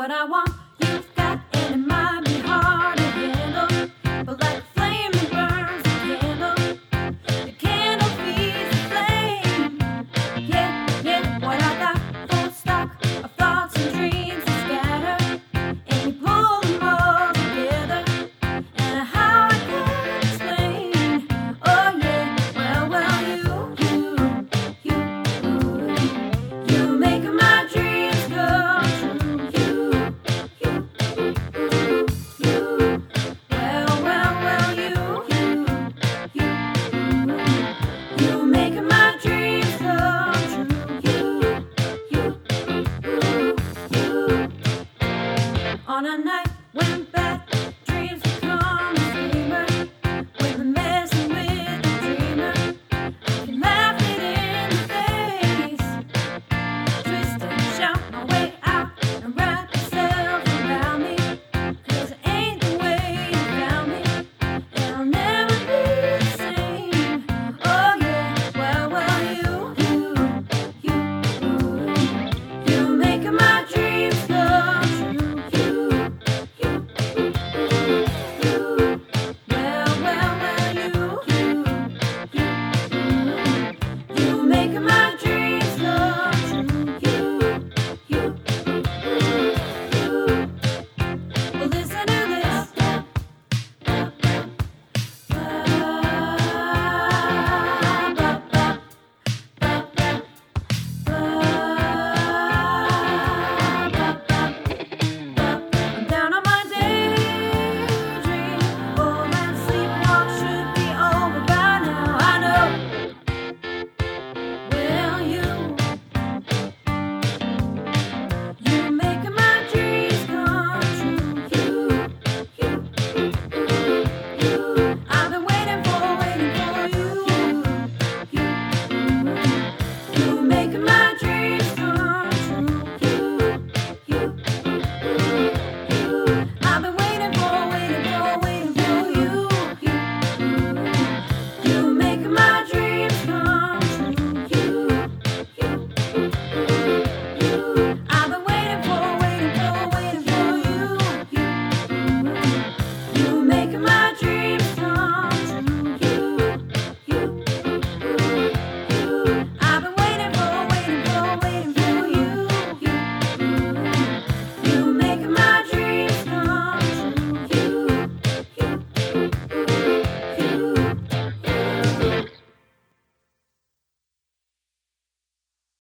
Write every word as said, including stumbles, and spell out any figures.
what I want. You've got, and it might be hard to handle, but like a flame that burns the candle, the candle feeds the flame. Yeah, yeah, what I got, full stock of thoughts and dreams that scatter, and you pull them all together, and how I can't explain. Oh yeah, well, well, you, you, you, you make my dreams come true. You, you, you, well, well, well, you, you, you, you make my dreams come true. You, you, you, on a night when bad dreams become a dreamer, when I'm messing with the dreamer, I can laugh it in the face, twist and shout my way out and wrap yourself around me, 'cause it ain't the way you found me, and I'll never be the same. Oh yeah, well, well, you, you, you, you make my dreams come true. You, you, you, well, well, well, you, you, you, you make my dreams come true. You, you, you, well, listen to this. I'm down on my daydream. Oh, that sleepwalk should be over by now. I know. Well, you, you make my dreams come true. You, you, you, I've been waiting for, waiting for you. You, you make my dreams come true. You, you, I've been waiting for, waiting for, waiting for you. You, you make my dreams come true. You, you, I've been waiting for, waiting for, waiting for you. You, you make my dreams come true. You, you, I've been waiting for, waiting for, waiting for you. You, you make my dreams come true. You, you,